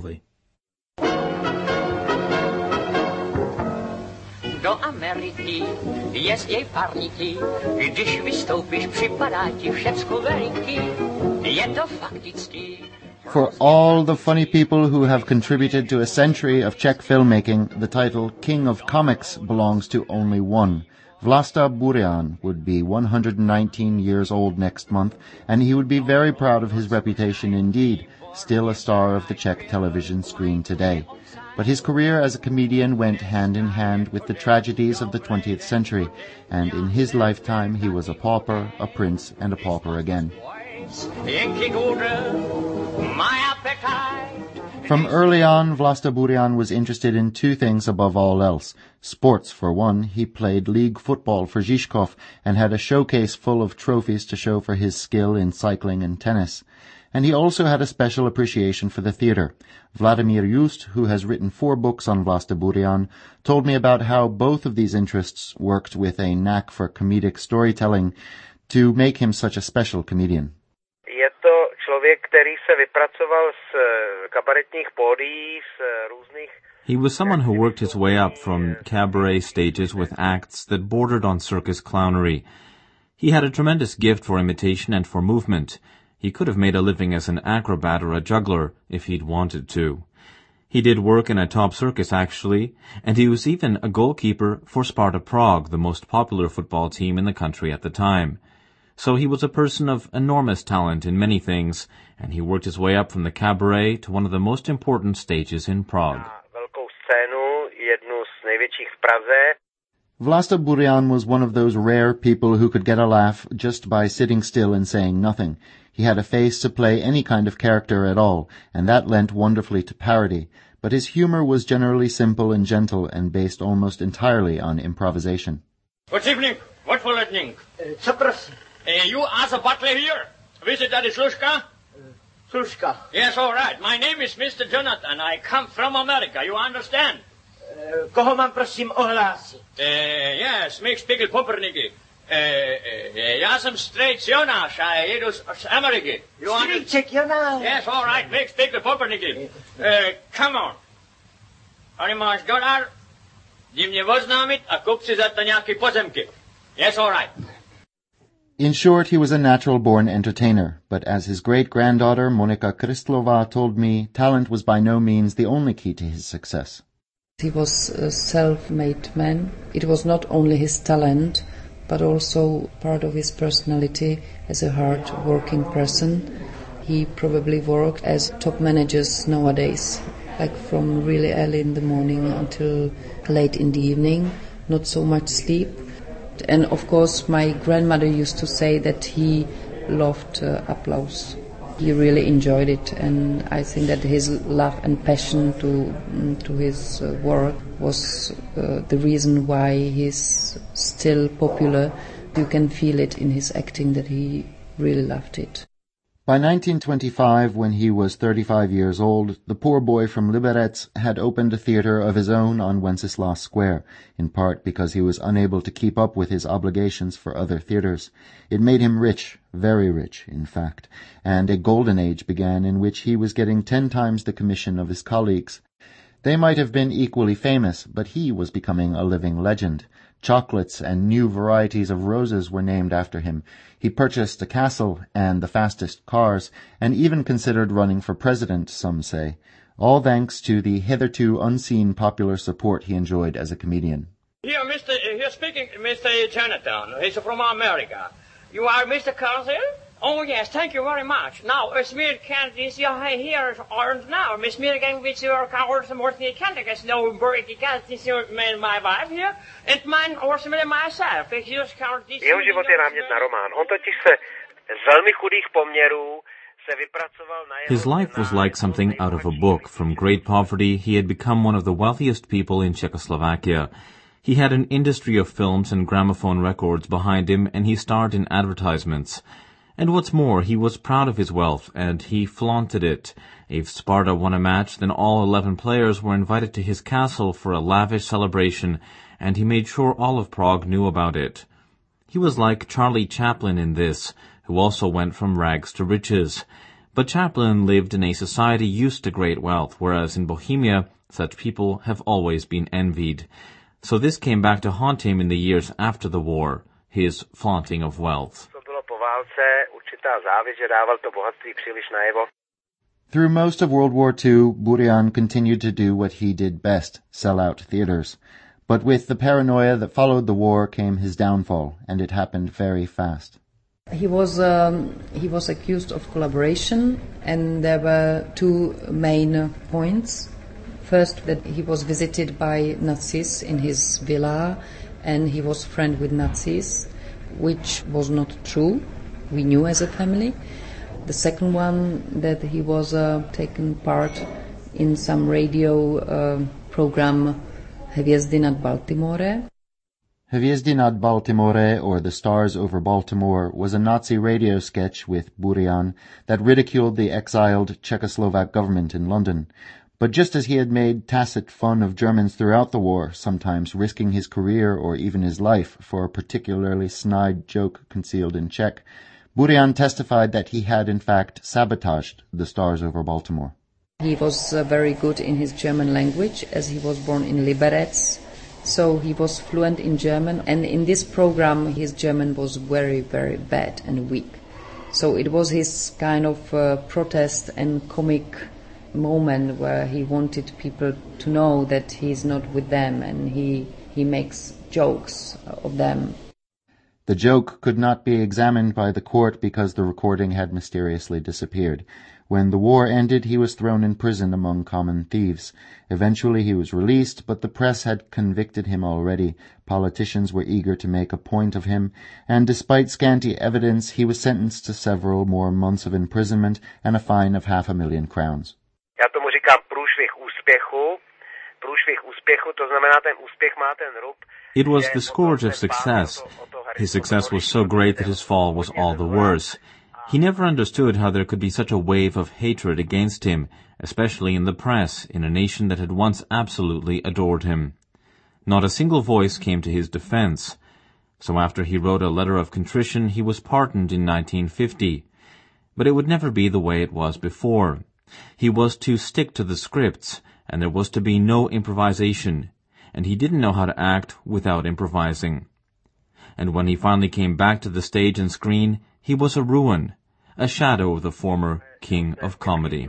Do Ameriky jest jej parniki, když vystoupíš, připadá ti všecko veliký, je to fakticky. For all the funny people who have contributed to a century of Czech filmmaking, the title King of Comics belongs to only one. Vlasta Burian would be 119 years old next month, and he would be very proud of his reputation indeed, still a star of the Czech television screen today. But his career as a comedian went hand in hand with the tragedies of the 20th century, and in his lifetime he was a pauper, a prince, and a pauper again. From early on, Vlasta Burian was interested in two things above all else. Sports, for one. He played league football for Žižkov and had a showcase full of trophies to show for his skill in cycling and tennis. And he also had a special appreciation for the theatre. Vladimir Just, who has written 4 books on Vlasta Burian, told me about how both of these interests worked with a knack for comedic storytelling to make him such a special comedian. Je to člověk, který se vypracoval z kabaretních pódií, z různých. He was someone who worked his way up from cabaret stages with acts that bordered on circus clownery. He had a tremendous gift for imitation and for movement. He could have made a living as an acrobat or a juggler if he'd wanted to. He did work in a top circus, actually, and he was even a goalkeeper for Sparta Prague, the most popular football team in the country at the time. So he was a person of enormous talent in many things, and he worked his way up from the cabaret to one of the most important stages in Prague. Velkou scénu, jednu z největších v Praze. Vlasta Burian was one of those rare people who could get a laugh just by sitting still and saying nothing. He had a face to play any kind of character at all, and that lent wonderfully to parody, but his humor was generally simple and gentle and based almost entirely on improvisation. Good evening. What for evening? Co prosím? You are the butler here. Visit that is Slushka? Slushka. Yes, all right. My name is Mr. Jonathan. I come from America. You understand? Koho mám prosím ohlásit? Yes, Mix Pickel Poppernicki. Já jsem strejc Jonáš a jedu z Ameriky. Strejček Jonáš. Yes, all right, Mix Pickel Poppernicki. Come on. Tady máš $1, jdi mě oznámit a kup si za to nějaký pozemky. Yes, all right. In short, he was a natural-born entertainer, but as his great-granddaughter Monika Kristlova told me, talent was by no means the only key to his success. He was a self-made man. It was not only his talent, but also part of his personality as a hard-working person. He probably worked as top managers nowadays, like from really early in the morning until late in the evening, not so much sleep. And of course my grandmother used to say that he loved applause. He really enjoyed it, and I think that his love and passion to his work was the reason why he's still popular. You can feel it in his acting that he really loved it. By 1925, when he was 35 years old, the poor boy from Liberec had opened a theatre of his own on Wenceslas Square, in part because he was unable to keep up with his obligations for other theatres. It made him rich, very rich, in fact, and a golden age began in which he was getting 10 times the commission of his colleagues. They might have been equally famous, but he was becoming a living legend. Chocolates and new varieties of roses were named after him. He purchased a castle and the fastest cars, and even considered running for president, some say, all thanks to the hitherto unseen popular support he enjoyed as a comedian. Here, here speaking, Mr. Jonathan. He's from America. You are Mr. Carlson? Oh, yes, thank you very much. Now, smear candidates you here aren't now. Miss Mirgan, which your cowards and more candidates know Burke candidates my wife here, and mine also myself. Jeho život je námět na román. On totiž se z velmi chudých poměrů se vypracoval na His life was like something out of a book. From great poverty, he had become one of the wealthiest people in Czechoslovakia. He had an industry of films and gramophone records behind him, and he starred in advertisements. And what's more, he was proud of his wealth, and he flaunted it. If Sparta won a match, then all 11 players were invited to his castle for a lavish celebration, and he made sure all of Prague knew about it. He was like Charlie Chaplin in this, who also went from rags to riches. But Chaplin lived in a society used to great wealth, whereas in Bohemia, such people have always been envied. So this came back to haunt him in the years after the war, his flaunting of wealth. Through most of World War II, Burian continued to do what he did best, sell out theaters. But with the paranoia that followed the war came his downfall, and it happened very fast. He was accused of collaboration, and there were two main points. First, that he was visited by Nazis in his villa, and he was friend with Nazis, which was not true. We knew as a family. The second one, that he was taking part in some radio program, Hvězdy nad Baltimore. Hvězdy nad Baltimore, or The Stars Over Baltimore, was a Nazi radio sketch with Burian that ridiculed the exiled Czechoslovak government in London. But just as he had made tacit fun of Germans throughout the war, sometimes risking his career or even his life for a particularly snide joke concealed in Czech, Burian testified that he had in fact sabotaged The Stars Over Baltimore. He was very good in his German language, as he was born in Liberec, so he was fluent in German, and in this program his German was very, very bad and weak. So it was his kind of protest and comic moment where he wanted people to know that he's not with them, and he makes jokes of them. The joke could not be examined by the court because the recording had mysteriously disappeared. When the war ended, he was thrown in prison among common thieves. Eventually he was released, but the press had convicted him already. Politicians were eager to make a point of him, and despite scanty evidence, he was sentenced to several more months of imprisonment and a fine of 500,000 crowns. Já tomu říkám průšvih úspěchu. Průšvih úspěchu, to znamená ten úspěch má ten rub. It was the scourge of success. His success was so great that his fall was all the worse. He never understood how there could be such a wave of hatred against him, especially in the press, in a nation that had once absolutely adored him. Not a single voice came to his defense. So after he wrote a letter of contrition, he was pardoned in 1950. But it would never be the way it was before. He was to stick to the scripts, and there was to be no improvisation, and he didn't know how to act without improvising. And when he finally came back to the stage and screen, he was a ruin, a shadow of the former king of comedy.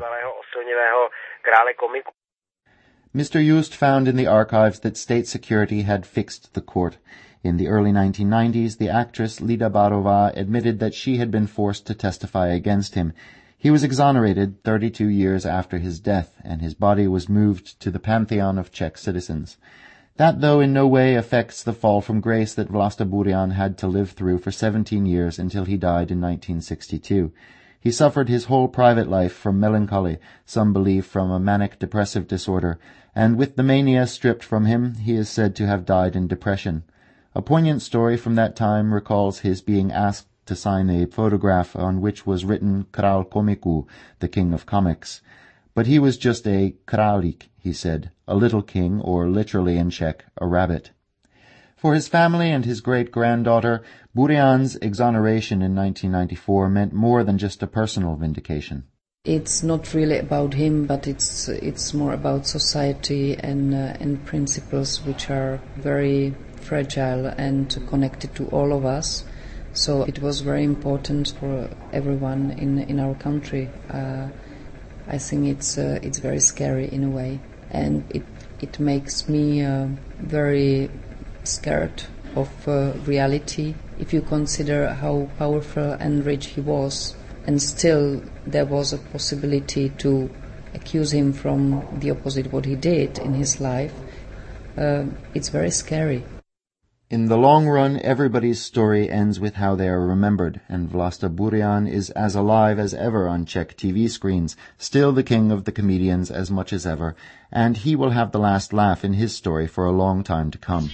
Mr. Just found in the archives that state security had fixed the court. In the early 1990s, the actress Lida Barova admitted that she had been forced to testify against him. He was exonerated 32 years after his death, and his body was moved to the pantheon of Czech citizens. That, though, in no way affects the fall from grace that Vlasta Burian had to live through for 17 years until he died in 1962. He suffered his whole private life from melancholy, some believe from a manic-depressive disorder, and with the mania stripped from him, he is said to have died in depression. A poignant story from that time recalls his being asked to sign a photograph on which was written Král komiku, the king of comics. But he was just a králik, he said, a little king, or literally in Czech, a rabbit. For his family and his great-granddaughter, Burian's exoneration in 1994 meant more than just a personal vindication. It's not really about him, but it's more about society and principles which are very fragile and connected to all of us. So it was very important for everyone in our country. I think it's very scary in a way, and it makes me very scared of reality. If you consider how powerful and rich he was, and still there was a possibility to accuse him from the opposite what he did in his life, it's very scary. In the long run, everybody's story ends with how they are remembered, and Vlasta Burian is as alive as ever on Czech TV screens, still the king of the comedians as much as ever, and he will have the last laugh in his story for a long time to come.